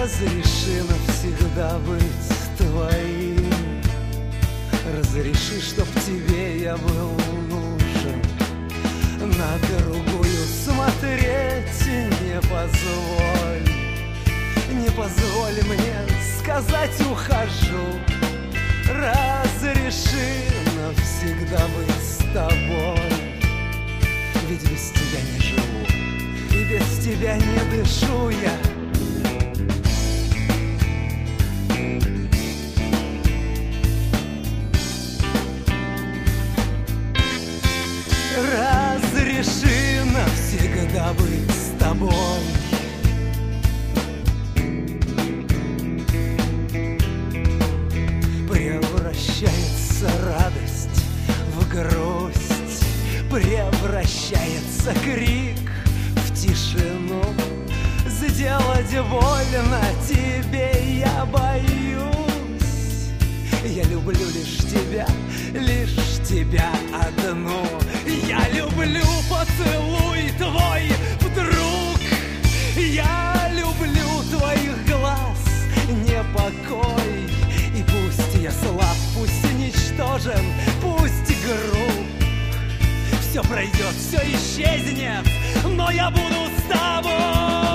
Разреши навсегда быть твоим. Разреши, чтоб тебе я был нужен. На другую смотреть не позволь. Не позволь мне сказать ухожу. Разреши навсегда быть с тобой. Ведь без тебя не живу и без тебя не дышу я. Разреши навсегда быть с тобой. Превращается радость в грусть, превращается крик в тишину. Сделать больно тебе я боюсь. Я люблю лишь тебя одну. Я люблю поцелуй твой вдруг. Я люблю твоих глаз непокой. И пусть я слаб, пусть ничтожен, пусть груб. Все пройдет, все исчезнет, но я буду с тобой.